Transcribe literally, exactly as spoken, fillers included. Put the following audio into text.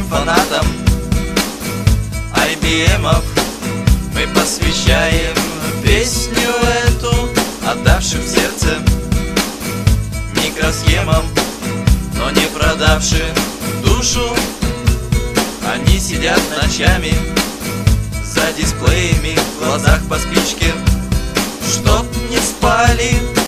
фанатам ай би эм-ов мы посвящаем песню эту отдавшим сердце микросхемам, но не продавшим душу. Они сидят ночами за дисплеями, в глазах по спичке, чтоб не спали.